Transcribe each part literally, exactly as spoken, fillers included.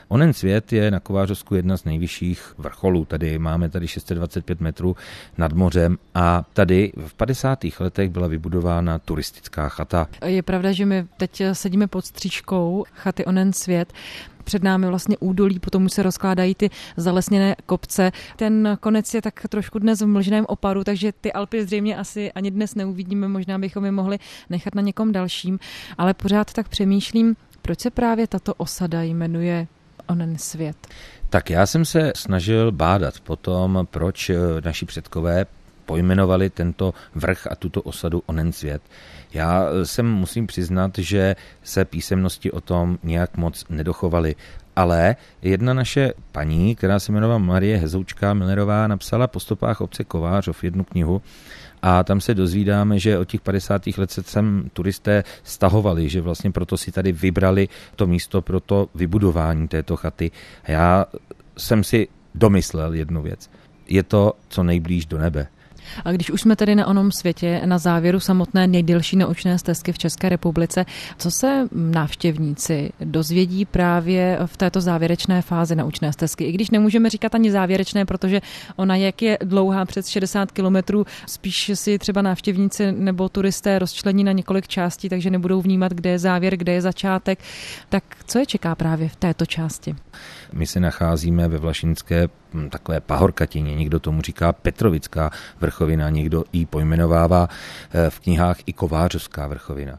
Onen svět je na Kovářovsku jedna z nejvyšších vrcholů. Tady máme tady šest set dvacet pět metrů nad mořem a tady v padesátých letech byla vybudována turistická chata. Je pravda, že my teď sedíme pod stříčkou chaty Onen svět. Před námi vlastně údolí, potom už se rozkládají ty zalesněné kopce. Ten konec je tak trošku dnes v mlžném oparu, takže ty Alpy zřejmě asi ani dnes neuvidíme, možná bychom je mohli nechat na někom dalším, ale pořád tak přemýšlím, proč se právě tato osada jmenuje Onen svět. Tak já jsem se snažil bádat po tom, proč naši předkové pojmenovali tento vrch a tuto osadu Onen svět. Já jsem musím přiznat, že se písemnosti o tom nějak moc nedochovaly, ale jedna naše paní, která se jmenovala Marie Hezoučká Millerová, napsala po stopách obce Kovářov jednu knihu a tam se dozvídáme, že od těch padesátých let se sem turisté stahovali, že vlastně proto si tady vybrali to místo pro to vybudování této chaty. A já jsem si domyslel jednu věc. Je to co nejblíž do nebe. A když už jsme tedy na onom světě, na závěru samotné nejdelší naučné stezky v České republice, co se návštěvníci dozvědí právě v této závěrečné fázi naučné stezky? I když nemůžeme říkat ani závěrečné, protože ona, jak je dlouhá přes šedesát kilometrů, spíš si třeba návštěvníci nebo turisté rozčlení na několik částí, takže nebudou vnímat, kde je závěr, kde je začátek. Tak co je čeká právě v této části? My se nacházíme ve Vlašinské takové pahorkatině, někdo tomu říká Petrovická vrchovina, někdo ji pojmenovává v knihách i Kovářovská vrchovina.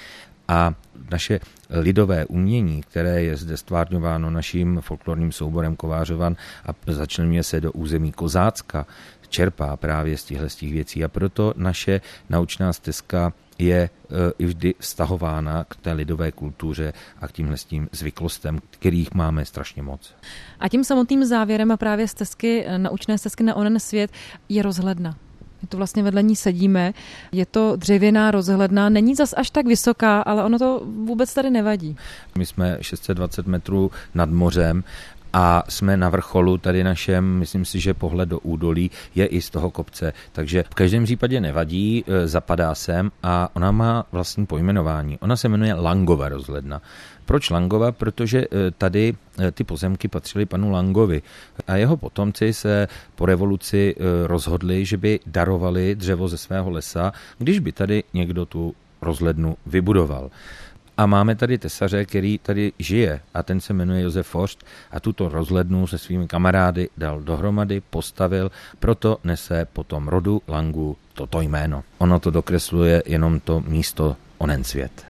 A naše lidové umění, které je zde stvárňováno naším folklorním souborem Kovářovan a začlenuje se do území Kozácka, čerpá právě z těchto z těch věcí a proto naše naučná stezka je i vždy vztahována k té lidové kultuře a k tímhle s tím zvyklostem, kterých máme strašně moc. A tím samotným závěrem a právě stezky, naučné stezky na Onen svět je rozhledna. My tu vlastně vedle ní sedíme, je to dřevěná rozhledna, není zas až tak vysoká, ale ono to vůbec tady nevadí. My jsme šest set dvacet metrů nad mořem a jsme na vrcholu tady našem, myslím si, že pohled do údolí je i z toho kopce, takže v každém případě nevadí, zapadá sem a ona má vlastní pojmenování. Ona se jmenuje Langova rozhledna. Proč Langova? Protože tady ty pozemky patřily panu Langovi a jeho potomci se po revoluci rozhodli, že by darovali dřevo ze svého lesa, když by tady někdo tu rozhlednu vybudoval. A máme tady tesaře, který tady žije a ten se jmenuje Josef Forst a tuto rozhlednu se svými kamarády dal dohromady, postavil, proto nese potom rodu Langů toto jméno. Ono to dokresluje jenom to místo Onen svět.